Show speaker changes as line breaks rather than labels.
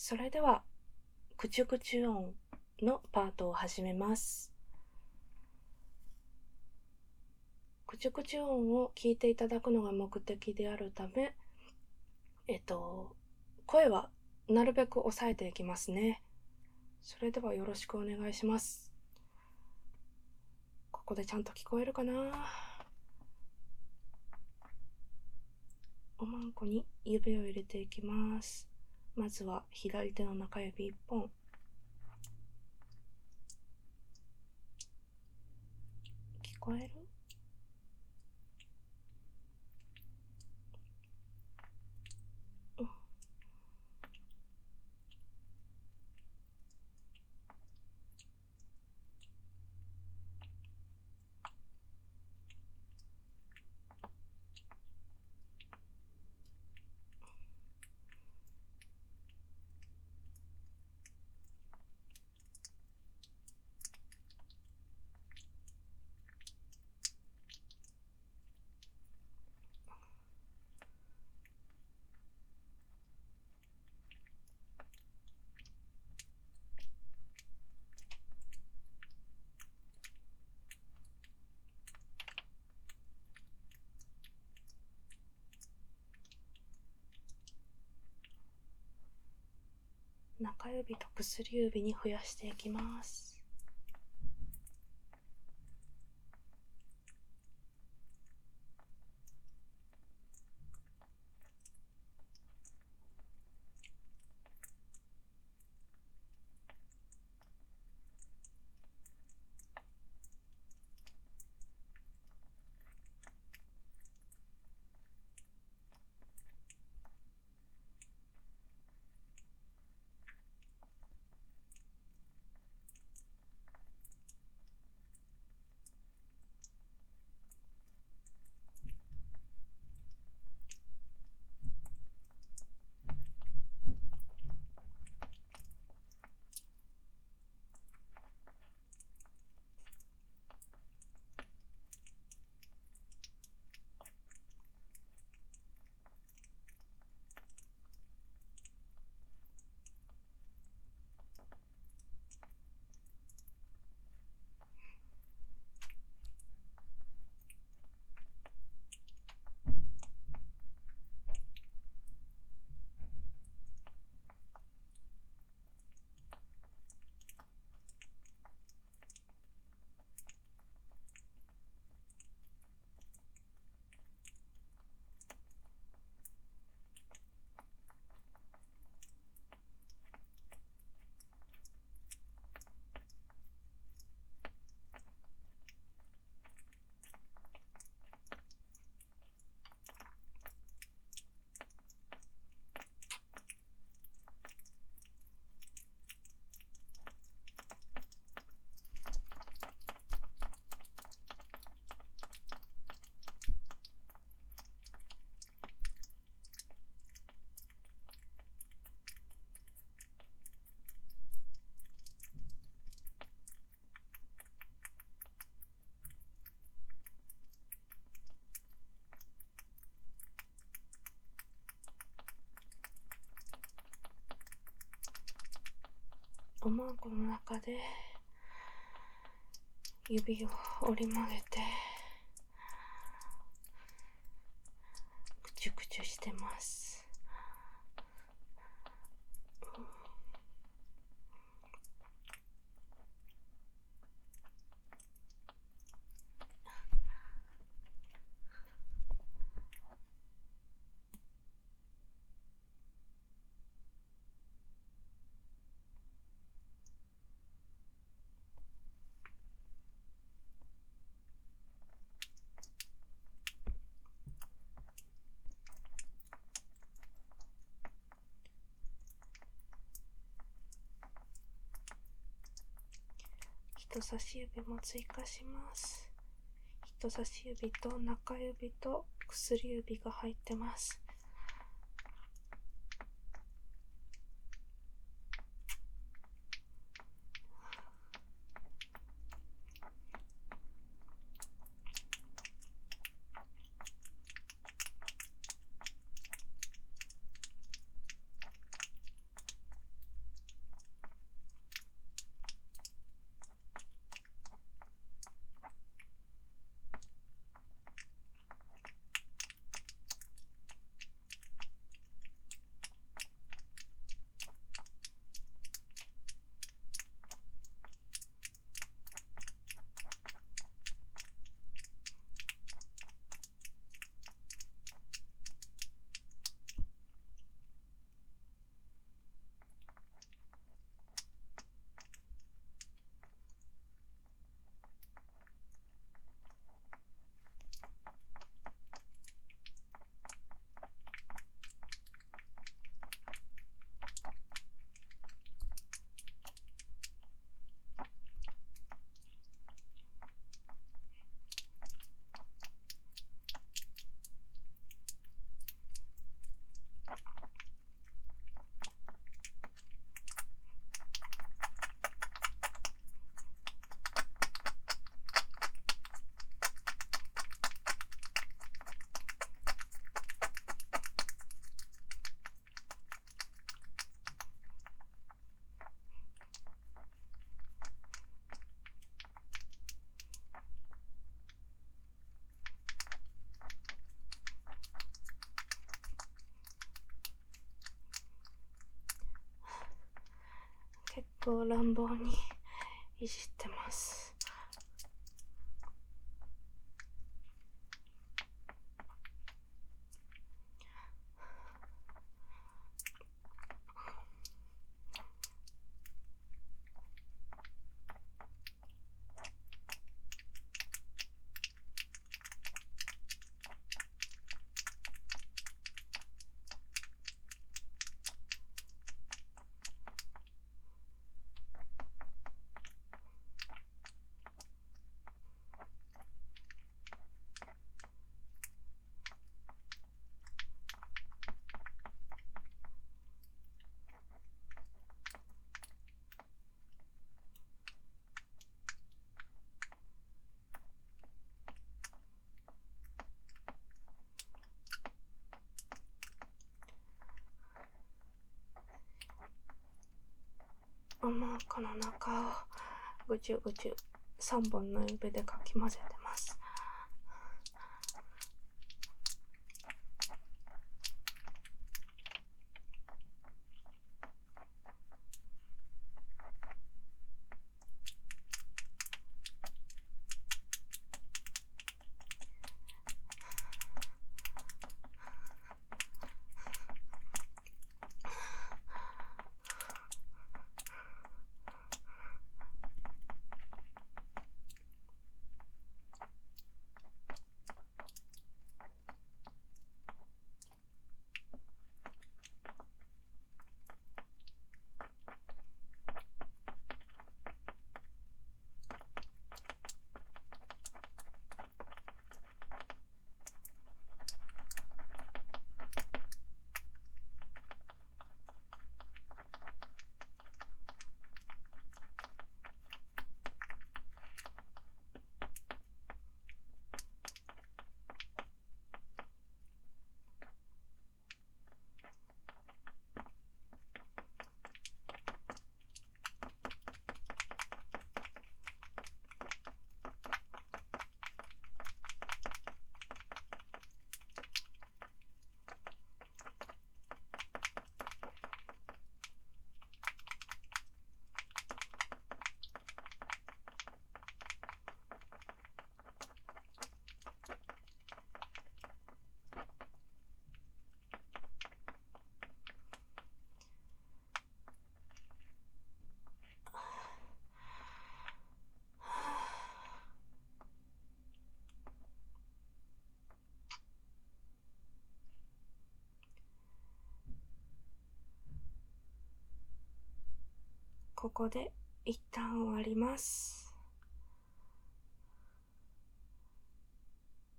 それでは、くちゅくちゅ音のパートを始めます。くちゅくちゅ音を聞いていただくのが目的であるため、声はなるべく抑えていきますね。それではよろしくお願いします。ここでちゃんと聞こえるかな？おまんこに指を入れていきます。まずは左手の中指1本。聞こえる？中指と薬指に増やしていきます。おまんこの中で指を折り曲げてくちゅくちゅしてます。人差し指も追加します。人差し指と中指と薬指が入ってます。 服を乱暴にいじってます。おまかの中をぐちゅぐちゅ3本の指でかき混ぜてます。ここで一旦終わります。